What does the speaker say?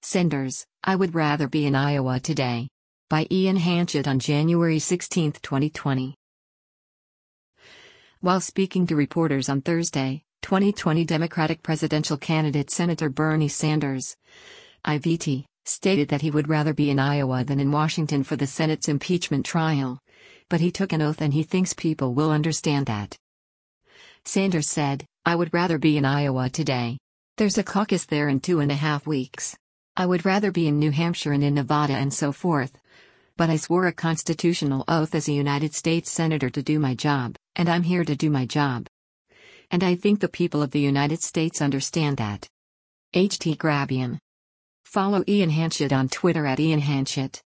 Sanders, I would rather be in Iowa today. By Ian Hanchett on January 16, 2020. While speaking to reporters on Thursday, 2020 Democratic presidential candidate Senator Bernie Sanders, IVT, stated that he would rather be in Iowa than in Washington for the Senate's impeachment trial. But he took an oath and he thinks people will understand that. Sanders said, "I would rather be in Iowa today. There's a caucus there in 2.5 weeks. I would rather be in New Hampshire and in Nevada and so forth. But I swore a constitutional oath as a United States Senator to do my job, and I'm here to do my job. And I think the people of the United States understand that." HT Grabian. Follow Ian Hanchett on Twitter @IanHanchett.